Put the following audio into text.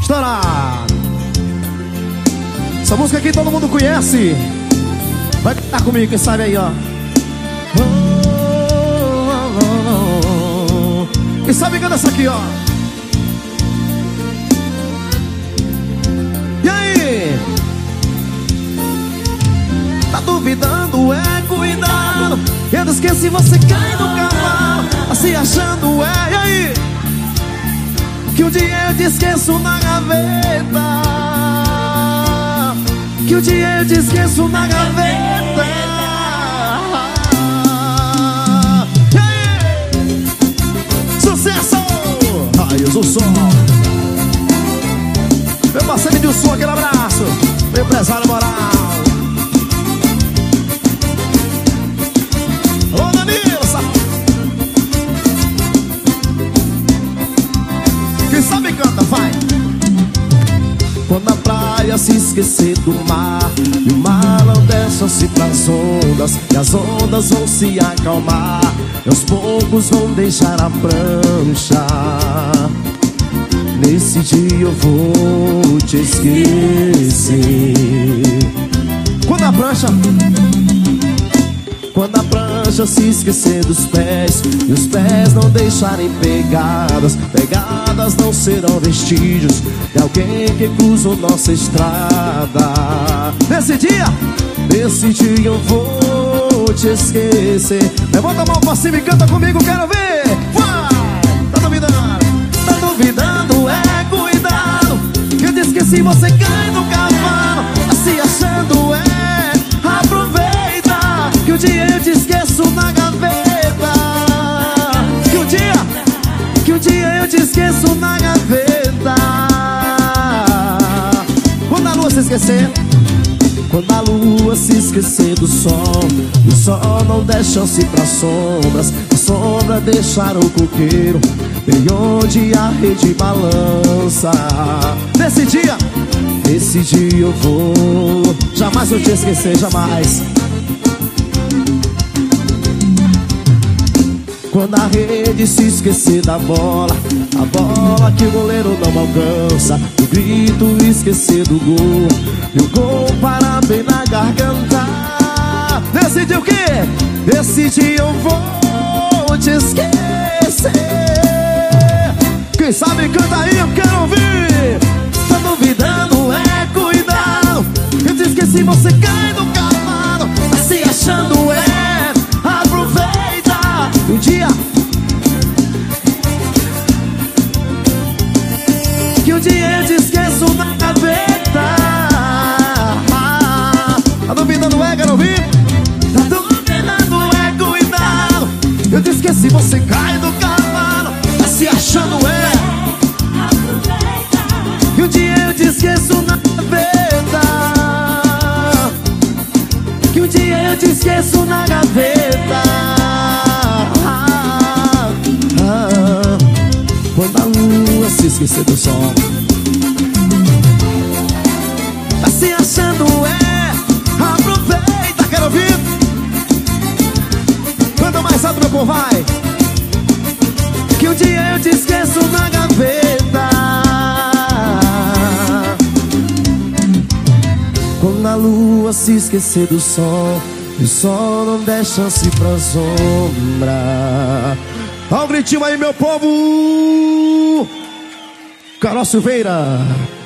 Estourado. Essa música aqui todo mundo conhece. Vai cantar comigo, quem sabe aí, ó. Quem sabe canta essa aqui, ó. E aí? Tá duvidando, é cuidado. Eu não esqueci, você cai no cavalo, assim achando, é. E aí? Que um dia eu te esqueço na gaveta. Que um dia eu te esqueço na gaveta. E aí? Sucesso! Raios do Som. Meu parceiro de som, aquele abraço. Meu empresário moral. Alô, Danilo, quem sabe canta, vai. Quando a praia se esquecer do mar e o mar não desce pras ondas, e as ondas vão se acalmar, e aos poucos vão deixar a prancha. Nesse dia eu vou te esquecer. Quando a prancha se esquecer dos pés e os pés não deixarem pegadas, pegadas não serão vestígios de alguém que cruzou nossa estrada. Nesse dia eu vou te esquecer. Levanta a mão pra cima e canta comigo, quero ver. Vai! Tá duvidando, é cuidado. Que eu te esqueci, você cai no cavalo, assim achando, é. Aproveita, que um dia eu te esqueço na gaveta. Que um dia eu te esqueço na gaveta. Quando a lua se esquecer, quando a lua se esquecer do sol, o sol não der chance pra sombras, a sombra deixar o coqueiro bem onde a rede balança. Nesse dia eu vou, jamais vou te esquecer, jamais. Quando a rede se esquecer da bola, a bola que o goleiro não alcança, o grito esquecer do gol, e o gol parar bem na garganta. Nesse dia o quê? Nesse dia eu vou te esquecer. Quem sabe canta aí, eu quero ouvir. Tá duvidando, é cuidado. Eu te esqueci, você cai no cavalo, assim achando, é. Aproveita, um dia que um dia eu te esqueço na gaveta. Tá duvidando, é, quero ouvir. Tá duvidando, é, cuidado. Eu te esqueci, você cai do cavalo, assim achando, é. Que um dia eu te esqueço na gaveta. Que um dia eu te esqueço na gaveta. Quando a lua se esquecer do sol, assim achando, é. Aproveita, quero ouvir. Quanto mais alto, meu povo, vai. Que um dia eu te esqueço na gaveta. Quando a lua se esquecer do sol, e o sol não der chance pra sombra. Olha o gritinho aí, meu povo. Carol Silveira.